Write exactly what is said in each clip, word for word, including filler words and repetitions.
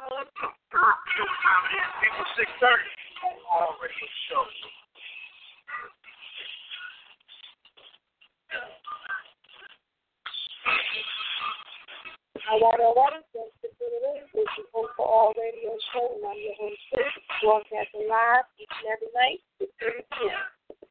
People six thirty. Already a show. All right, all right. Thanks for tuning in. This is Hope for All Radio Show, and I'm your host, broadcasting live each and every night at thirty p.m.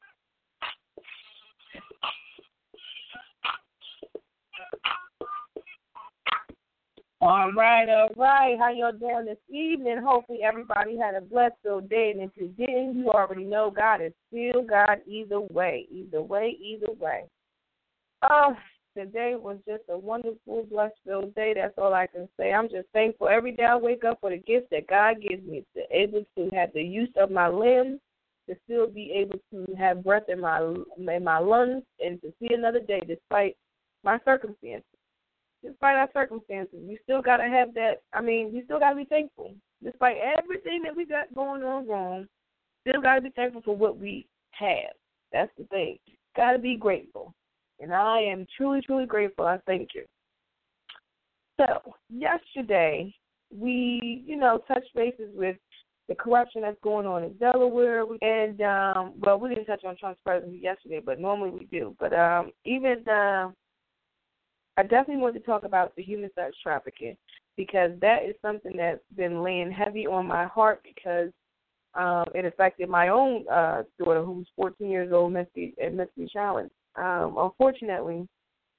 All right, all right. How y'all doing this evening? Hopefully everybody had a blessed filled day, and if you didn't, you already know God is still God either way, either way, either way. Oh, today was just a wonderful, blessed filled day. That's all I can say. I'm just thankful every day I wake up for the gifts that God gives me, to be able to have the use of my limbs, to still be able to have breath in my in my lungs, and to see another day despite my circumstances. Despite our circumstances, you still got to have that. I mean, you still got to be thankful. Despite everything that we got going on wrong, still got to be thankful for what we have. That's the thing. Got to be grateful. And I am truly, truly grateful. I thank you. So, yesterday, we, you know, touched bases with the corruption that's going on in Delaware. And, um, well, we didn't touch on Trump's presidency yesterday, but normally we do. But um, even uh, I definitely want to talk about the human sex trafficking, because that is something that's been laying heavy on my heart, because um, it affected my own uh, daughter, who's fourteen years old, mentally, and mentally challenged. Um, unfortunately,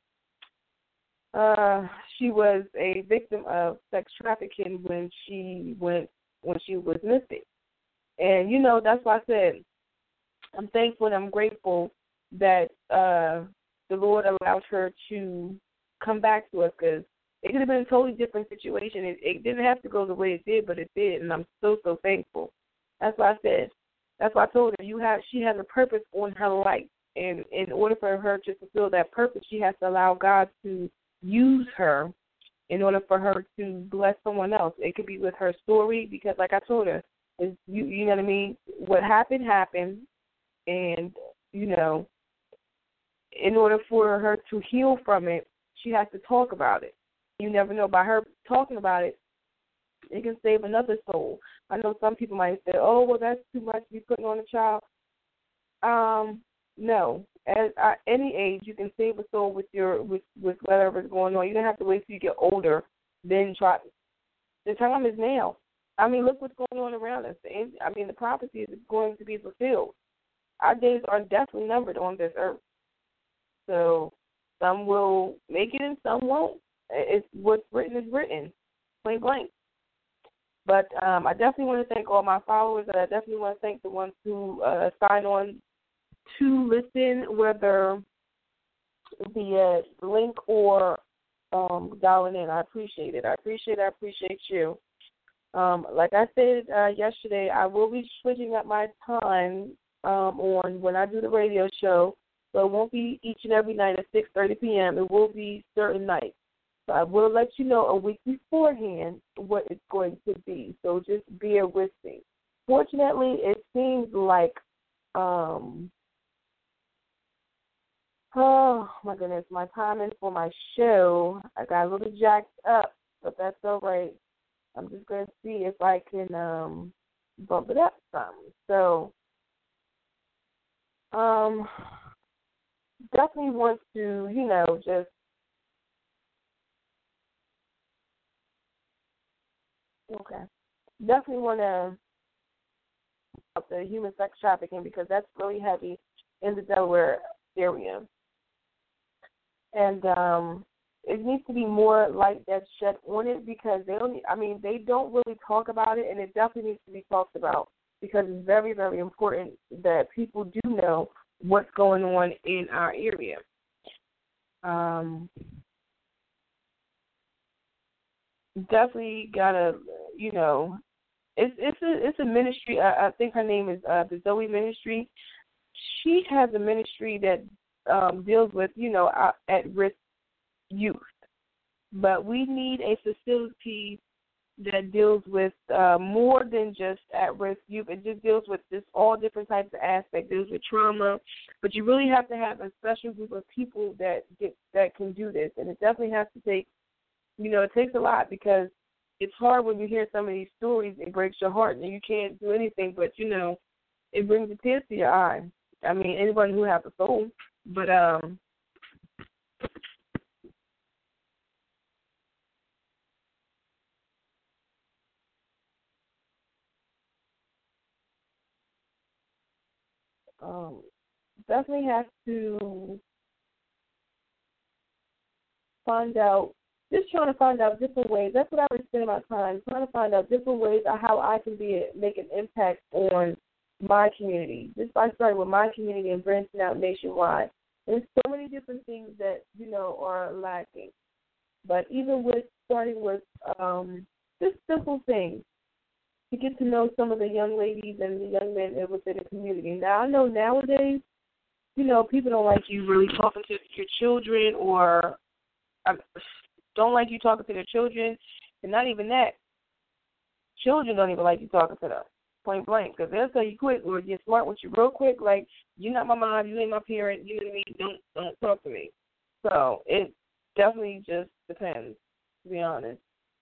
uh, she was a victim of sex trafficking when she went when she was missing, and you know that's why I said I'm thankful and I'm grateful that uh, the Lord allowed her to come back to us, because it could have been a totally different situation. It, it didn't have to go the way it did, but it did, and I'm so, so thankful. That's why I said, that's why I told her, you have, she has a purpose on her life, and in order for her to fulfill that purpose, she has to allow God to use her in order for her to bless someone else. It could be with her story, because like I told her, is you, you know what I mean? What happened, happened, and, you know, in order for her to heal from it, she has to talk about it. You never know. By her talking about it, it can save another soul. I know some people might say, oh, well, that's too much to be putting on a child. Um, no. At, at any age, you can save a soul with your with, with whatever's going on. You don't have to wait till you get older, then try. The time is now. I mean, look what's going on around us. I mean, the prophecy is going to be fulfilled. Our days are definitely numbered on this earth. So some will make it and some won't. It's what's written is written, plain blank. But um, I definitely want to thank all my followers, and I definitely want to thank the ones who uh, sign on to listen, whether via link or um, dialing in. I appreciate it. I appreciate it. I appreciate you. Um, like I said uh, yesterday, I will be switching up my time um, on when I do the radio show. So it won't be each and every night at six thirty p.m. It will be certain nights. So I will let you know a week beforehand what it's going to be. So just bear with me. Fortunately, it seems like, um, oh, my goodness, my timing for my show, I got a little jacked up, but that's all right. I'm just going to see if I can um, bump it up some. So, um... definitely want to, you know, just okay. Definitely want to up the human sex trafficking, because that's really heavy in the Delaware area, and um, it needs to be more light that's shed on it, because they don't. I mean, they don't really talk about it, and it definitely needs to be talked about, because it's very, very important that people do know what's going on in our area. Um, definitely gotta, you know, it's it's a it's a ministry. I, I think her name is uh, the Zoe Ministry. She has a ministry that um, deals with, you know, at risk youth, but we need a facility that deals with uh, more than just at-risk youth. It just deals with just all different types of aspects. It deals with trauma, but you really have to have a special group of people that get, that can do this, and it definitely has to take, you know, it takes a lot, because it's hard when you hear some of these stories. It breaks your heart, and you can't do anything. But you know, it brings a tear to your eye. I mean, anybody who has a soul. But um, um, definitely have to find out. Just trying to find out different ways. That's what I would spend my time trying to find out different ways of how I can be a, make an impact on my community. Just by starting with my community and branching out nationwide. There's so many different things that you know are lacking. But even with starting with um, just simple things, to get to know some of the young ladies and the young men within the community. Now I know nowadays, you know, people don't like you really talking to your children or. Um, don't like you talking to their children, and not even that. Children don't even like you talking to them, point blank, because they'll tell you quick or get smart with you real quick, like, you're not my mom, you ain't my parent, you know what I mean, don't, don't talk to me. So it definitely just depends, to be honest.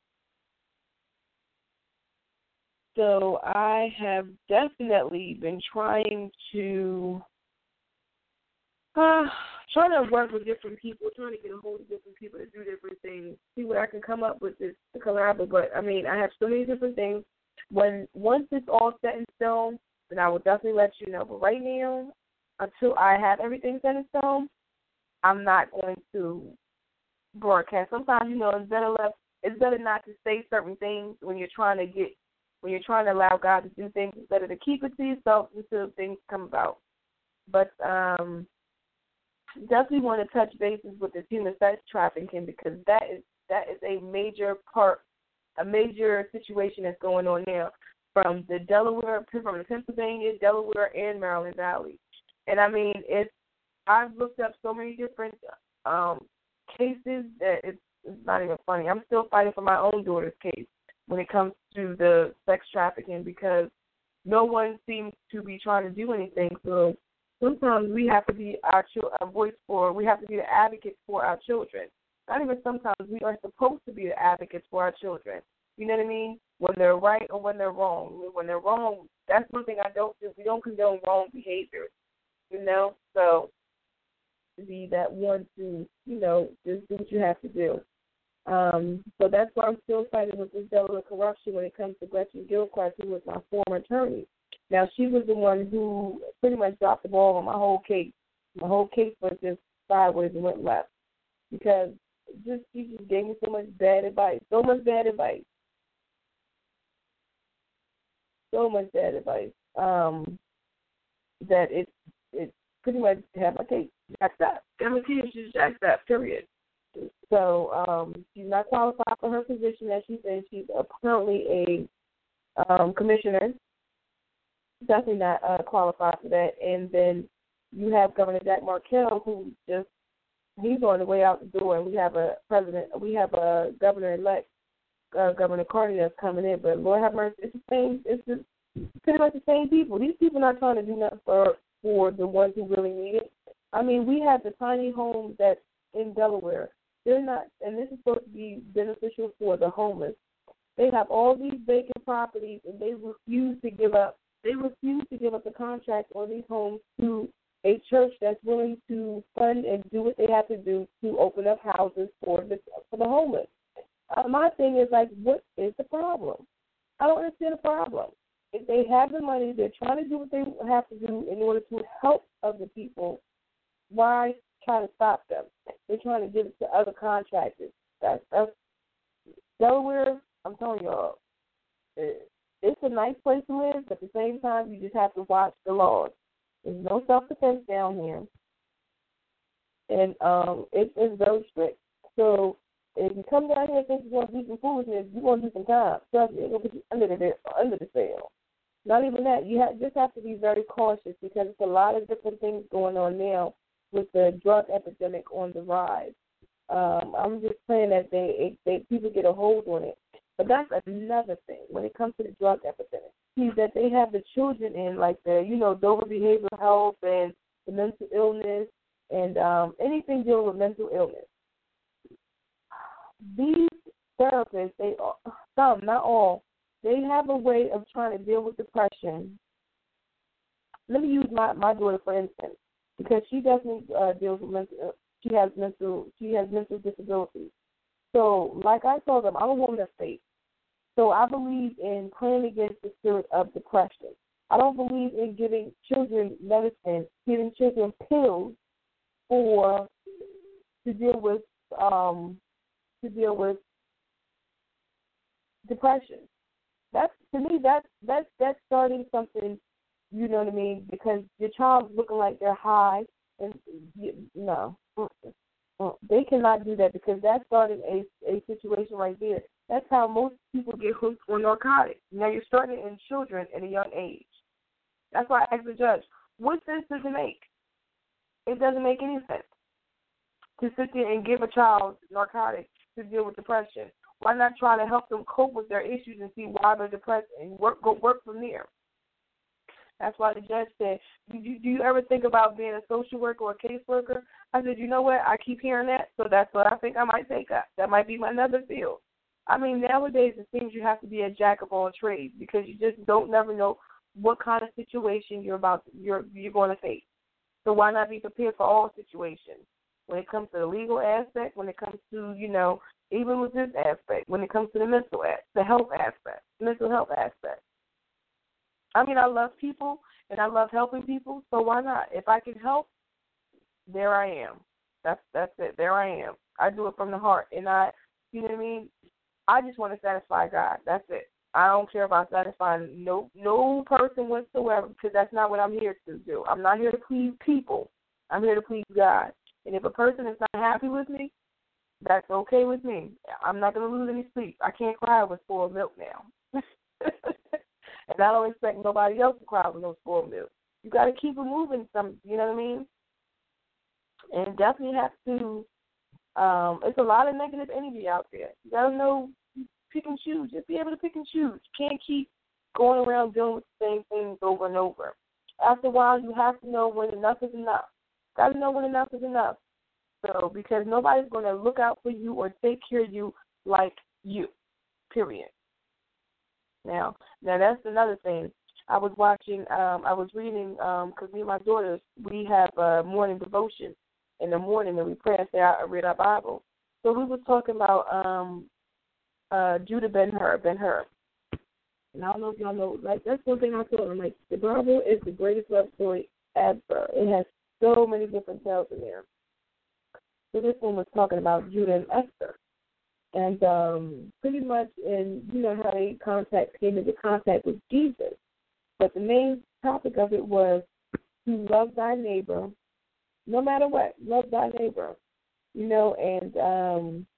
So I have definitely been trying to Uh, trying to work with different people, trying to get a hold of different people to do different things, see what I can come up with this to collaborate. But I mean, I have so many different things. When once it's all set in stone, then I will definitely let you know. But right now, until I have everything set in stone, I'm not going to broadcast. Sometimes, you know, it's better left. It's better not to say certain things when you're trying to get, when you're trying to allow God to do things. It's better to keep it to yourself until things come about. But um. Definitely want to touch bases with this human sex trafficking because that is that is a major part, a major situation that's going on now from the Delaware, from the Pennsylvania, Delaware, and Maryland Valley. And I mean, it's I've looked up so many different um, cases that it's, it's not even funny. I'm still fighting for my own daughter's case when it comes to the sex trafficking because no one seems to be trying to do anything. So sometimes we have to be our a voice for, we have to be the advocates for our children. Not even sometimes, we are supposed to be the advocates for our children. You know what I mean? When they're right or when they're wrong. When they're wrong, that's one thing I don't do. We don't condone wrong behavior, you know? So be that one to, you know, just do what you have to do. Um, so that's why I'm still fighting with this Delaware corruption when it comes to Gretchen Gilchrist, who was my former attorney. Now, she was the one who pretty much dropped the ball on my whole case. My whole case went just sideways and went left because just she just gave me so much bad advice, so much bad advice, so much bad advice um, that it it pretty much had my case jacked up. I mean, she just jacked up, period. So um, she's not qualified for her position, as she said. She's currently a um, commissioner. Definitely not uh, qualified for that. And then you have Governor Jack Markell, who just he's on the way out the door, and we have a president, we have a governor-elect, uh, Governor Carter, that's coming in. But Lord have mercy, it's the same. It's just pretty much the same people. These people are not trying to do nothing for for the ones who really need it. I mean, we have the tiny homes that's in Delaware. They're not, and this is supposed to be beneficial for the homeless. They have all these vacant properties, and they refuse to give up. They refuse to give up the contract on these homes to a church that's willing to fund and do what they have to do to open up houses for the for the homeless. Uh, my thing is, like, what is the problem? I don't understand the problem. If they have the money, they're trying to do what they have to do in order to help other people. Why try to stop them? They're trying to give it to other contractors. That's, that's Delaware. I'm telling y'all, it, it's a nice place to live, but at the same time, you just have to watch the laws. There's no self-defense down here, and um, it, it's very strict. So if you come down here and think you're going to do some foolishness, you're going to do some time. Trust me, it's going to put you under the under the sail. Not even that. You have, just have to be very cautious because it's a lot of different things going on now with the drug epidemic on the rise. Um, I'm just saying that they, they people get a hold on it. But that's another thing when it comes to the drug epidemic. See, that they have the children in, like the, you know, Dover Behavioral Health and the mental illness and um, anything dealing with mental illness. These therapists, they some, not all, they have a way of trying to deal with depression. Let me use my, my daughter for instance, because she definitely uh, deals with mental. She has mental. She has mental disabilities. So, like I told them, I'm a woman of faith. So I believe in praying against the spirit of depression. I don't believe in giving children medicine, giving children pills for to deal with um, to deal with depression. That's to me that's that's that's starting something. You know what I mean? Because your child's looking like they're high, and you, no, they cannot do that because that started a a situation right there. That's how most people get hooked on narcotics. Now you're starting in children at a young age. That's why I asked the judge, what sense does it make? It doesn't make any sense to sit there and give a child narcotics to deal with depression. Why not try to help them cope with their issues and see why they're depressed and work go work from there? That's why the judge said, do you, do you ever think about being a social worker or a caseworker? I said, you know what? I keep hearing that, so that's what I think I might take up. That might be my another field. I mean, nowadays it seems you have to be a jack of all trades because you just don't never know what kind of situation you're about you're you're going to face. So why not be prepared for all situations? When it comes to the legal aspect, when it comes to, you know, even with this aspect, when it comes to the mental aspect, the health aspect, mental health aspect. I mean, I love people and I love helping people, so why not? If I can help, there I am. That's that's it. There I am. I do it from the heart, and I, you know what I mean. I just want to satisfy God. That's it. I don't care about satisfying no no person whatsoever because that's not what I'm here to do. I'm not here to please people. I'm here to please God. And if a person is not happy with me, that's okay with me. I'm not going to lose any sleep. I can't cry with spoiled milk now. And I don't expect nobody else to cry with no spoiled milk. You got to keep it moving. Some, you know what I mean? And definitely have to. Um, it's a lot of negative energy out there. You got to know, pick and choose. Just be able to pick and choose. You can't keep going around dealing with the same things over and over. After a while, you have to know when enough is enough. Got to know when enough is enough. So, because nobody's going to look out for you or take care of you like you, period. Now, now that's another thing. I was watching, um, I was reading, because um, me and my daughters, we have a morning devotion in the morning, and we pray and say, I read our Bible. So we were talking about um, uh, Judah Ben-Hur, Ben-Hur. And I don't know if y'all know, like, that's one thing I told them, like, the Bible is the greatest love story ever. It has so many different tales in there. So this one was talking about Judah and Esther. And um, pretty much in, you know, how they contact came into contact with Jesus. But the main topic of it was to love thy neighbor, no matter what, love thy neighbor, you know, and um,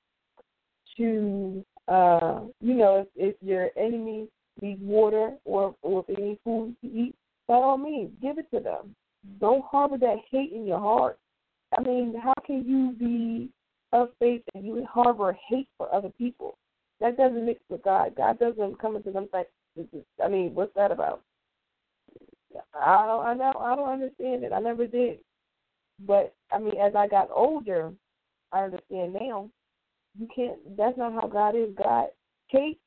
to, uh, you know, if, if your enemy needs water or, or if they need food to eat, by all means, give it to them. Don't harbor that hate in your heart. I mean, how can you be of faith and you harbor hate for other people? That doesn't mix with God. God doesn't come into them like, I mean, what's that about? I don't, I know, I don't understand it. I never did. But I mean, as I got older, I understand now. You can't. That's not how God is. God hate,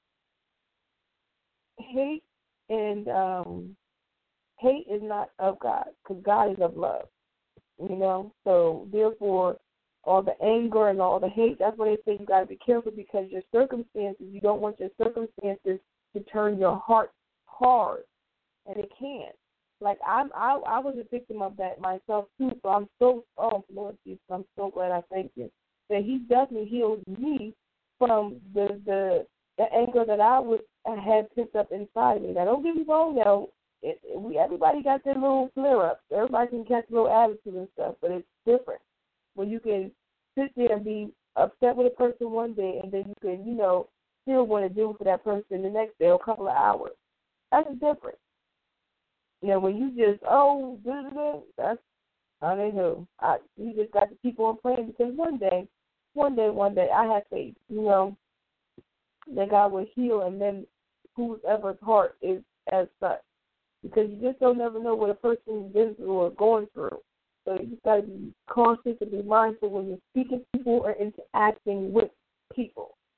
hate, and um, hate is not of God because God is of love. You know, so therefore, all the anger and all the hate, that's why they say you got to be careful because your circumstances, you don't want your circumstances to turn your heart hard, and it can. Like, I'm, I I was a victim of that myself, too, so I'm so, oh, Lord Jesus, I'm so glad I thank you that he definitely healed me from the the, the anger that I was I had pent up inside me. Now, don't get me wrong, though. It, it, we everybody got their little flare-ups. Everybody can catch a little attitude and stuff, but it's different when you can sit there and be upset with a person one day, and then you can, you know, still want to do for that person the next day or a couple of hours. That's different. You know, when you just, oh, blah, blah, blah, that's, I don't know. I, you just got to keep on praying because one day, one day, one day, I have faith, you know, that God will heal and then whoever's heart is as such. Because you just don't never know what a person's been through or going through. So you just got to be cautious and be mindful when you're speaking to people or interacting with people.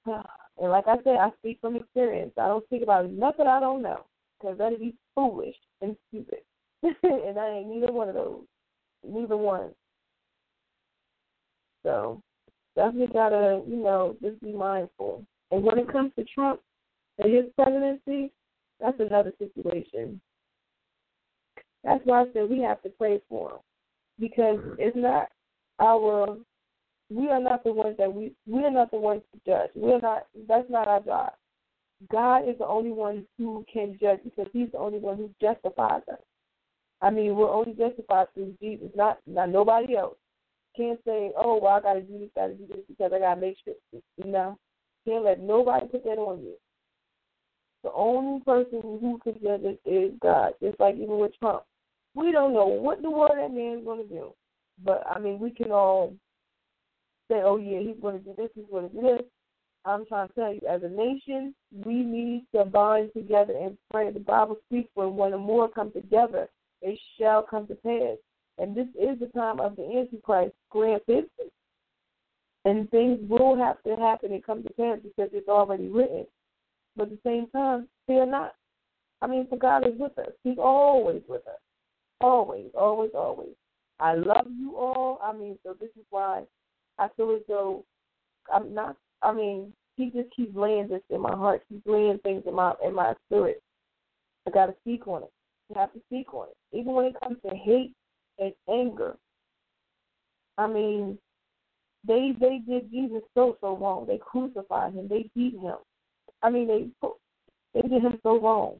And like I said, I speak from experience. I don't speak about nothing I don't know, because that would be foolish and stupid. And I ain't neither one of those. Neither one. So definitely gotta, you know, just be mindful. And when it comes to Trump and his presidency, that's another situation. That's why I said we have to pray for him, because it's not our. We are not the ones that we. We are not the ones to judge. We're not. That's not our job. God is the only one who can judge, because He's the only one who justifies us. I mean, we're only justified through Jesus, not not nobody else. Can't say, oh, well, I got to do this, got to do this because I got to make sure. No, can't let nobody put that on you. The only person who can judge us is God. Just like even with Trump, we don't know what in the world that man's going to do. But I mean, we can all say, oh yeah, he's going to do this, he's going to do this. I'm trying to tell you, as a nation, we need to bind together and pray. The Bible speaks when one or more come together, it shall come to pass. And this is the time of the Antichrist, granted. And things will have to happen and come to pass because it's already written. But at the same time, fear not. I mean, for God is with us. He's always with us. Always, always, always. I love you all. I mean, so this is why I feel as though I'm not, I mean, He just keeps laying this in my heart. He's laying things in my in my spirit. I got to speak on it. I have to speak on it. Even when it comes to hate and anger. I mean, they they did Jesus so, so wrong. They crucified Him. They beat Him. I mean, they they did Him so wrong.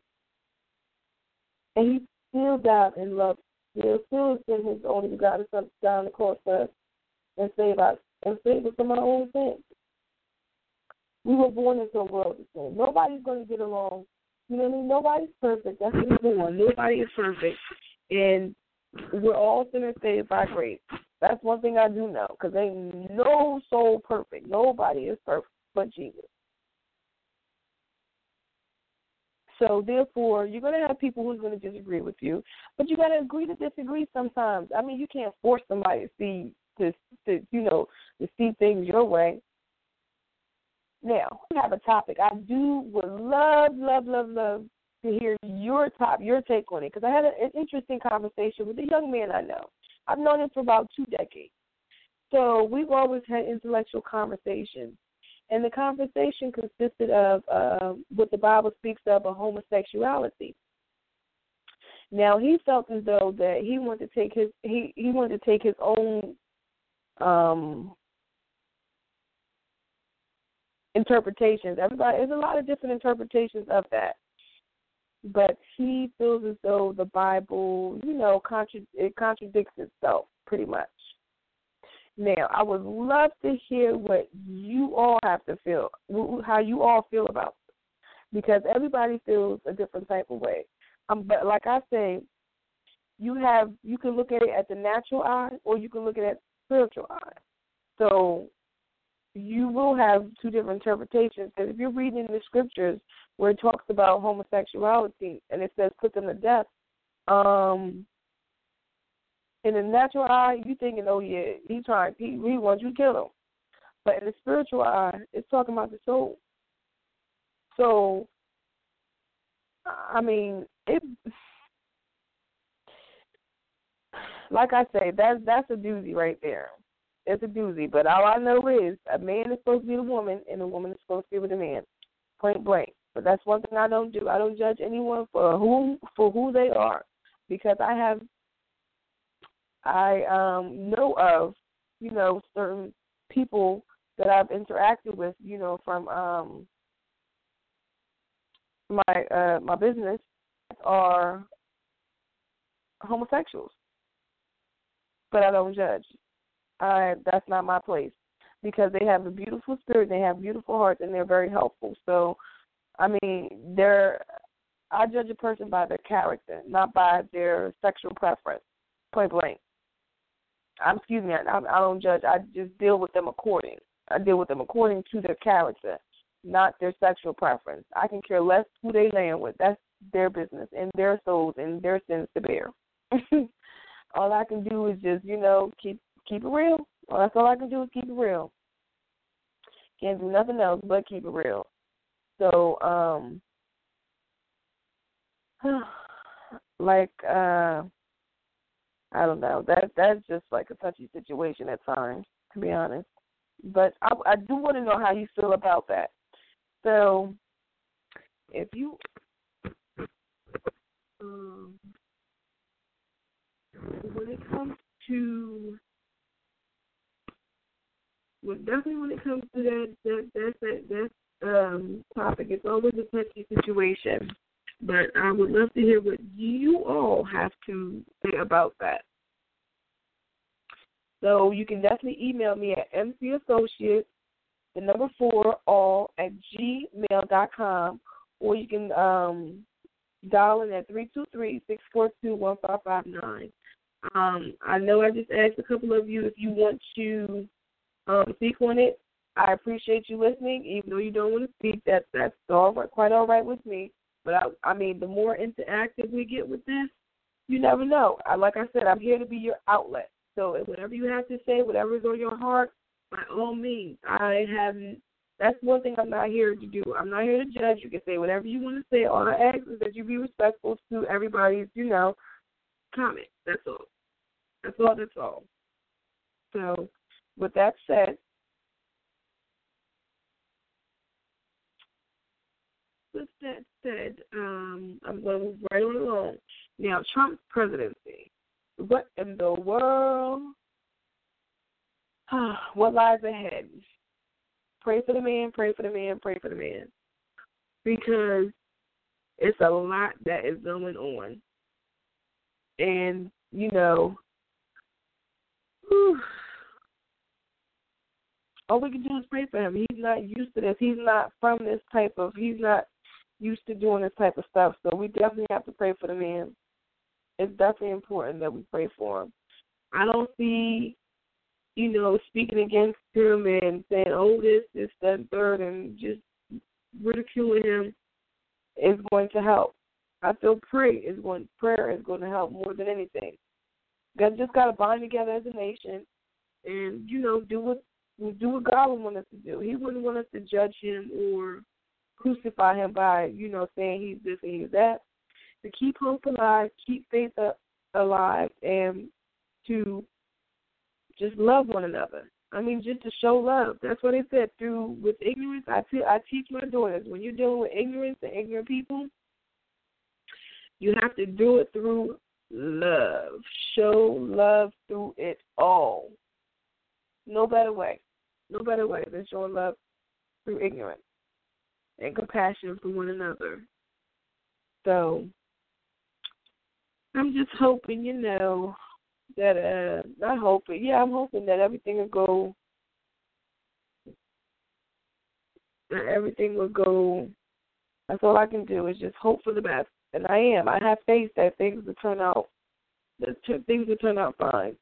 And He still died in love. He still sent His only begotten Son down the cross for us and save us and save us from our own sins. We were born into a world of sin. Nobody's going to get along. You know what I mean? Nobody's perfect. That's number one. Nobody is perfect. And we're all sinners saved by grace. That's one thing I do know, because ain't no soul perfect. Nobody is perfect but Jesus. So, therefore, you're going to have people who's going to disagree with you, but you got to agree to disagree sometimes. I mean, you can't force somebody to see, to, to you know, to see things your way. Now, we have a topic. I do would love, love, love, love to hear your top, your take on it, because I had a, an interesting conversation with a young man I know. I've known him for about two decades. So we've always had intellectual conversations. And the conversation consisted of uh, what the Bible speaks of, a homosexuality. Now, he felt as though that he wanted to take his he, he wanted to take his own um, interpretations. Everybody, there's a lot of different interpretations of that. But he feels as though the Bible, you know, contra- it contradicts itself pretty much. Now, I would love to hear what you all have to feel, how you all feel about this, because everybody feels a different type of way. Um, but like I say, you have you can look at it at the natural eye, or you can look at it at the spiritual eye. So you will have two different interpretations. Because if you're reading the scriptures where it talks about homosexuality and it says put them to death, um, in the natural eye, you thinking, oh yeah, he trying, he, he wants you to kill him. But in the spiritual eye, it's talking about the soul. So, I mean, it. Like I say, that's that's a doozy right there. It's a doozy. But all I know is a man is supposed to be the woman, and a woman is supposed to be with a man, point blank. But that's one thing I don't do. I don't judge anyone for who for who they are, because I have. I um, know of, you know, certain people that I've interacted with, you know, from um, my uh, my business are homosexuals, but I don't judge. I that's not my place, because they have a beautiful spirit, they have beautiful hearts, and they're very helpful. So, I mean, they're I judge a person by their character, not by their sexual preference, point blank. I'm, excuse me, I, I don't judge. I just deal with them according. I deal with them according to their character, not their sexual preference. I can care less who they land with. That's their business and their souls and their sins to bear. All I can do is just, you know, keep keep it real. Well, that's all I can do is keep it real. Can't do nothing else but keep it real. So, um, like, uh, I don't know. That that's just like a touchy situation at times, to be honest. But I, I do want to know how you feel about that. So, if you, um, when it comes to, well, definitely when it comes to that that that that, that um, topic, it's always a touchy situation. But I would love to hear what you all have to say about that. So you can definitely email me at mcassociates, the number four, all at gmail dot com, or you can um, dial in at three two three, six four two, one five five nine. Um, I know I just asked a couple of you if you want to um, speak on it. I appreciate you listening, even though you don't want to speak. That, that's all right, quite all right with me. But, I, I mean, the more interactive we get with this, you never know. I, like I said, I'm here to be your outlet. So whatever you have to say, whatever is on your heart, by all means. I haven't, that's one thing I'm not here to do. I'm not here to judge. You can say whatever you want to say. All I ask is that you be respectful to everybody's, you know, comment. That's all. That's all, that's all. So with that said, with that said, um, I'm going to move right on along. Now, Trump's presidency. What in the world? What lies ahead? Pray for the man, pray for the man, pray for the man. Because it's a lot that is going on. And, you know, whew, all we can do is pray for him. He's not used to this. He's not from this type of, he's not used to doing this type of stuff. So we definitely have to pray for the man. It's definitely important that we pray for him. I don't see, you know, speaking against him and saying, oh, this, this, that, and third, and just ridiculing him is going to help. I feel pray is going, prayer is going to help more than anything. We just got to bind together as a nation and, you know, do what do what God would want us to do. He wouldn't want us to judge him or crucify him by, you know, saying he's this and he's that. To keep hope alive, keep faith alive, and to just love one another. I mean, just to show love. That's what they said. Through with ignorance, I, te- I teach my daughters. When you're dealing with ignorance and ignorant people, you have to do it through love. Show love through it all. No better way. No better way than showing love through ignorance and compassion for one another. So I'm just hoping, you know, that, uh, not hoping, yeah, I'm hoping that everything will go, that everything will go, that's all I can do is just hope for the best. And I am. I have faith that things will turn out, that things will turn out fine.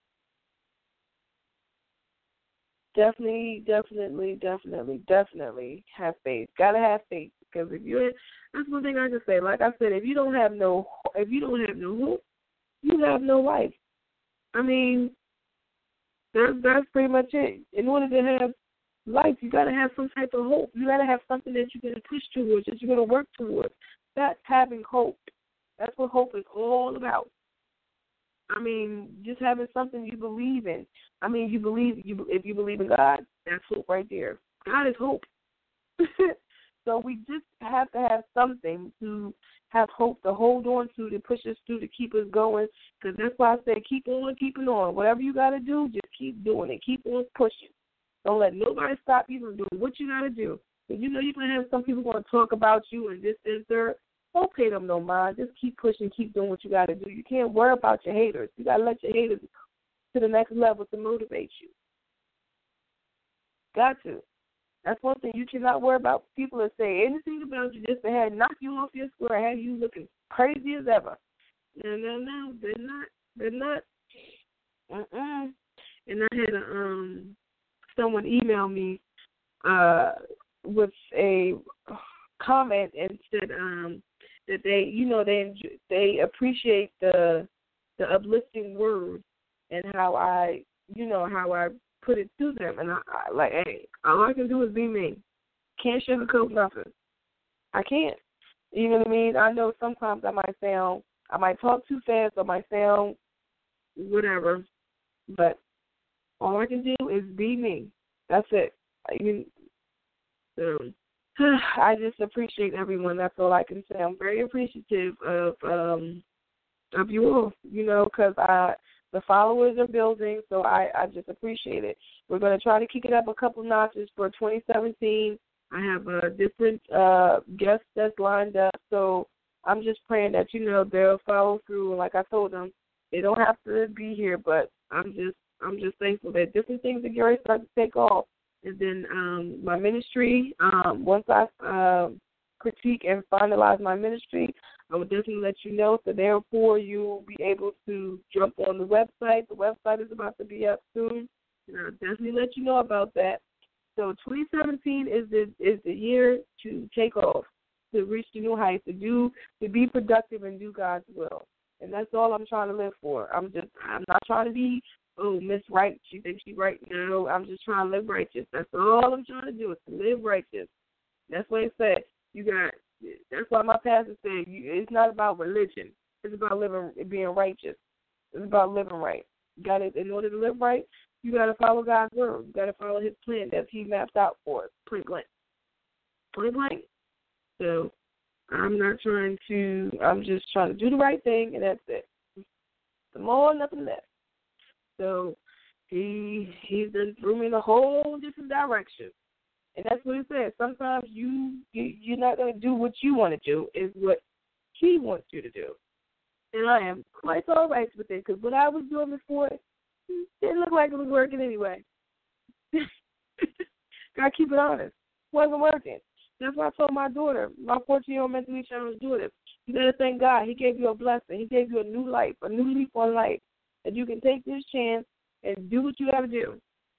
Definitely, definitely, definitely, definitely have faith. Gotta have faith, because if you, that's one thing I can say. Like I said, if you don't have no, if you don't have no hope, you have no life. I mean, that's that's pretty much it. In order to have life, you gotta have some type of hope. You gotta have something that you're gonna push towards, that you're gonna work towards. That's having hope. That's what hope is all about. I mean, just having something you believe in. I mean, you believe you if you believe in God, that's hope right there. God is hope. So we just have to have something to have hope to hold on to, to push us through, to keep us going. Because that's why I say keep on keeping on. Whatever you got to do, just keep doing it. Keep on pushing. Don't let nobody stop you from doing what you got to do. Because you know you're going to have some people going to talk about you and this and third. Don't pay them no mind. Just keep pushing, keep doing what you got to do. You can't worry about your haters. You got to let your haters to the next level to motivate you. Got to. That's one thing. You cannot worry about people that say anything about you just to have knock you off your square, have you looking crazy as ever. No, no, no. They're not. They're not. Uh-uh. And I had a, um someone email me uh, with a comment and said um, that they, you know, they they appreciate the the uplifting words and how I, you know, how I put it to them. And I, I like, hey, all I can do is be me. Can't sugarcoat nothing. I can't. You know what I mean? I know sometimes I might sound, I might talk too fast, I might sound whatever, but all I can do is be me. That's it. I, mean, so, I just appreciate everyone. That's all I can say. I'm very appreciative of um, of you all, you know, because I the followers are building, so I, I just appreciate it. We're going to try to kick it up a couple notches for twenty seventeen. I have a different uh, guests that's lined up, so I'm just praying that, you know, they'll follow through. Like I told them, they don't have to be here, but I'm just I'm just thankful that different things are going to start to take off. And then um, my ministry, um, once I uh, critique and finalize my ministry, I will definitely let you know. So therefore, you'll be able to jump on the website. The website is about to be up soon, and I'll definitely let you know about that. So twenty seventeen is the is the year to take off, to reach the new heights, to do to be productive and do God's will. And that's all I'm trying to live for. I'm just I'm not trying to be, oh, Miss Right, she thinks she's right. No, I'm just trying to live righteous. That's all I'm trying to do is to live righteous. That's what it said. You got. That's why my pastor said you, it's not about religion. It's about living, being righteous. It's about living right. You got it. In order to live right, you got to follow God's word. You got to follow His plan that He mapped out for us. Point blank. Point blank. So I'm not trying to. I'm just trying to do the right thing, and that's it. The more, nothing less. So he he's done threw me in a whole different direction. And that's what he said. Sometimes you, you, you're not going to do what you want to do. It's what he wants you to do. And I am quite all right with it because what I was doing before didn't look like it was working anyway. Got to keep it honest. Wasn't working. That's why I told my daughter, my fourteen-year-old mentally challenged daughter, you got to thank God. He gave you a blessing. He gave you a new life, a new leap on life, that you can take this chance and do what you got to do.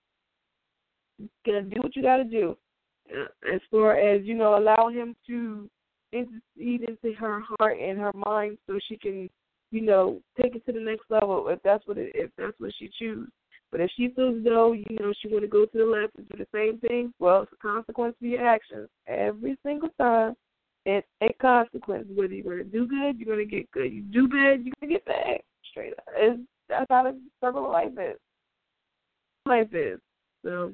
Gonna do what you got to do. Uh, as far as, you know, allow him to intercede into her heart and her mind so she can, you know, take it to the next level if that's what it, if that's what she chooses. But if she feels as though, you know, she want to go to the left and do the same thing, well, it's a consequence for your actions. Every single time, it's a consequence. Whether you're going to do good, you're going to get good. You do bad, you're going to get bad. Straight up. It's, that's how the circle of life is. Life is. So,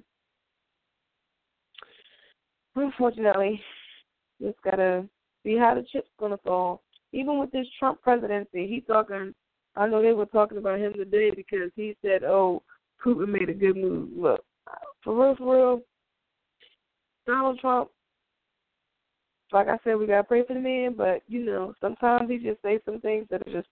unfortunately, just gotta see how the chips gonna fall. Even with this Trump presidency, he talking. I know they were talking about him today because he said, "Oh, Putin made a good move." Look, for real, for real, Donald Trump. Like I said, we gotta pray for the man, but you know, sometimes he just says some things that are just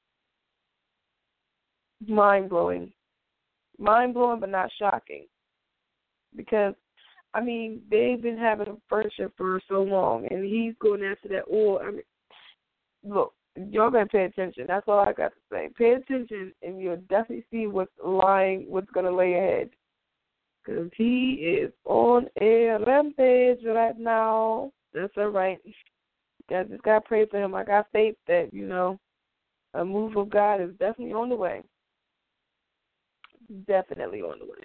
mind blowing, mind blowing, but not shocking, because. I mean, they've been having a friendship for so long, and he's going after that oil. I mean, look, y'all better pay attention. That's all I got to say. Pay attention, and you'll definitely see what's lying, what's going to lay ahead. Because he is on a rampage right now. That's all right. I just got to pray for him. I got faith that, you know, a move of God is definitely on the way. Definitely on the way.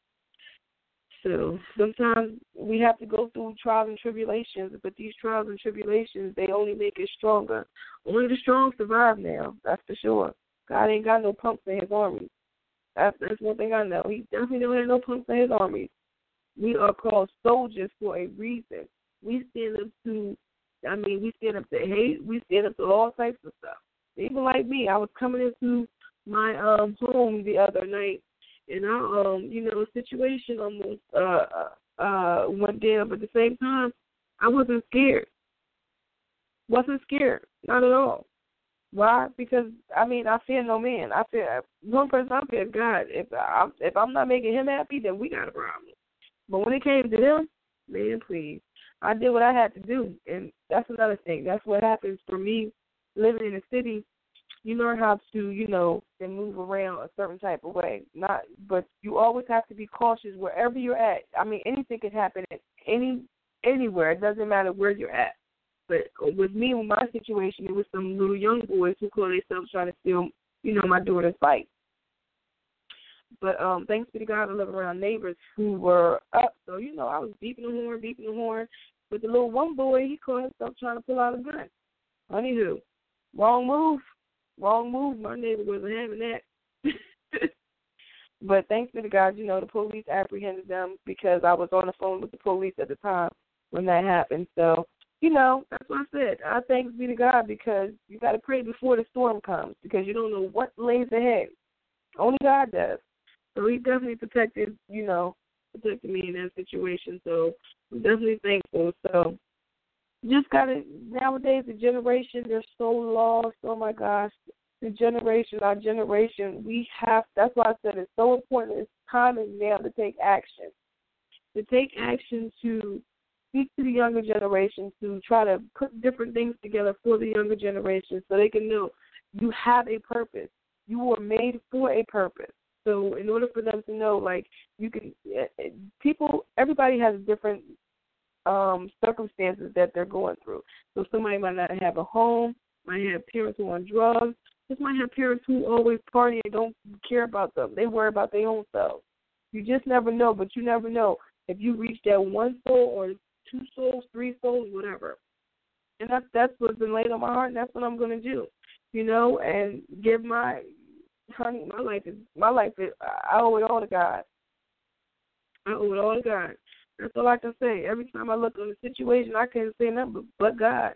So sometimes we have to go through trials and tribulations, but these trials and tribulations, they only make us stronger. Only the strong survive now, that's for sure. God ain't got no punks in his army. That's, that's one thing I know. He definitely don't have no punks in his army. We are called soldiers for a reason. We stand up to, I mean, we stand up to hate. We stand up to all types of stuff. Even like me, I was coming into my um, home the other night, and I, um, you know, a situation almost uh, uh, went down, but at the same time, I wasn't scared. Wasn't scared, not at all. Why? Because, I mean, I fear no man. I fear one person. I fear God. If I'm, if I'm not making him happy, then we got a problem. But when it came to him, man, please, I did what I had to do, and that's another thing. That's what happens for me living in the city. You learn how to, you know, and move around a certain type of way. Not, but you always have to be cautious wherever you're at. I mean, anything can happen at any anywhere. It doesn't matter where you're at. But with me, with my situation, it was some little young boys who call themselves trying to steal, you know, my daughter's bike. But um, thanks be to God, I live around neighbors who were up. So, you know, I was beeping the horn, beeping the horn. But the little one boy, he caught himself trying to pull out a gun. Anywho, wrong move. Wrong move. My neighbor wasn't having that. But thanks be to God, you know, the police apprehended them because I was on the phone with the police at the time when that happened. So, you know, that's what I said. I thanks be to God because you got to pray before the storm comes because you don't know what lays ahead. Only God does. So he definitely protected, you know, protected me in that situation. So I'm definitely thankful. So just got to, nowadays, the generation, they're so lost. Oh, my gosh. The generation, our generation, we have, that's why I said it's so important. It's time is now to take action. To take action to speak to the younger generation, to try to put different things together for the younger generation so they can know you have a purpose. You were made for a purpose. So in order for them to know, like, you can, people, everybody has different um, circumstances that they're going through. So somebody might not have a home, might have parents who are on drugs, just might have parents who always party and don't care about them. They worry about their own selves. You just never know, but you never know if you reach that one soul or two souls, three souls, whatever. And that's that's what's been laid on my heart, and that's what I'm going to do, you know, and give my, honey, my life is, my life is, I owe it all to God. I owe it all to God. That's all I can say. Every time I look on the situation, I can't say nothing but, but God.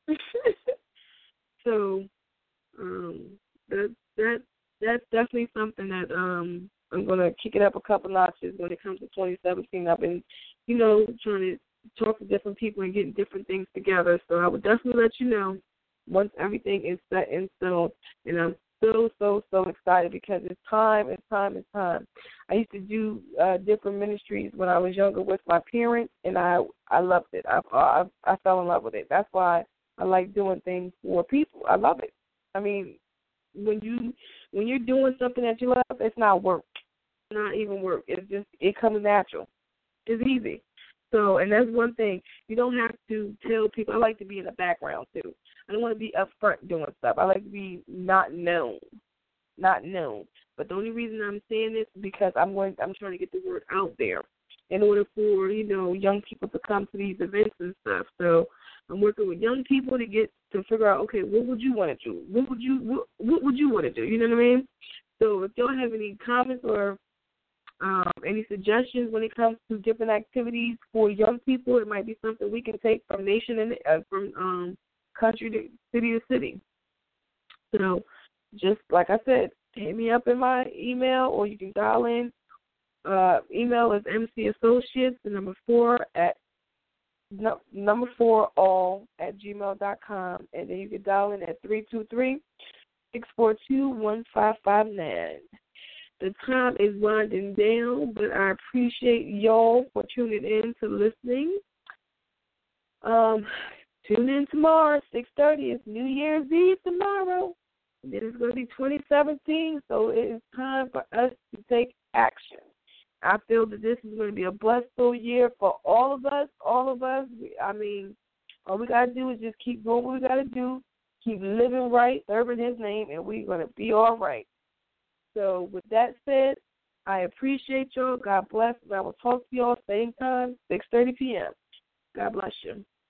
So, um, that that that's definitely something that um I'm gonna kick it up a couple notches when it comes to twenty seventeen. I've been, you know, trying to talk to different people and getting different things together. So I would definitely let you know once everything is set in stone. And I'm so so so excited because it's time, it's time, it's time. I used to do uh, different ministries when I was younger with my parents, and I I loved it. I I I fell in love with it. That's why I like doing things for people. I love it. I mean, when you when you're doing something that you love, it's not work. It's not even work. It's just it comes natural. It's easy. So, and that's one thing. You don't have to tell people. I like to be in the background too. I don't want to be up front doing stuff. I like to be not known, not known. But the only reason I'm saying this is because I'm going. I'm trying to get the word out there in order for, you know, young people to come to these events and stuff. So I'm working with young people to get to figure out, okay, what would you want to do? What would you what, what would you want to do? You know what I mean? So if y'all have any comments or um, any suggestions when it comes to different activities for young people, it might be something we can take from nation and uh, from um, country to city to city. So just like I said, hit me up in my email, or you can dial in. Uh, email is mcassociates, the number four at no, number four all at gmail dot com, and then you can dial in at three two three, six four two, one five five nine. The time is winding down, but I appreciate y'all for tuning in to listening. Um, tune in tomorrow, six thirty. It's New Year's Eve tomorrow. And then it's going to be twenty seventeen, so it is time for us to take action. I feel that this is going to be a blissful year for all of us, all of us. I mean, all we got to do is just keep doing what we got to do, keep living right, serving his name, and we're going to be all right. So with that said, I appreciate y'all. God bless. And I will talk to y'all same time, six thirty p.m. God bless you.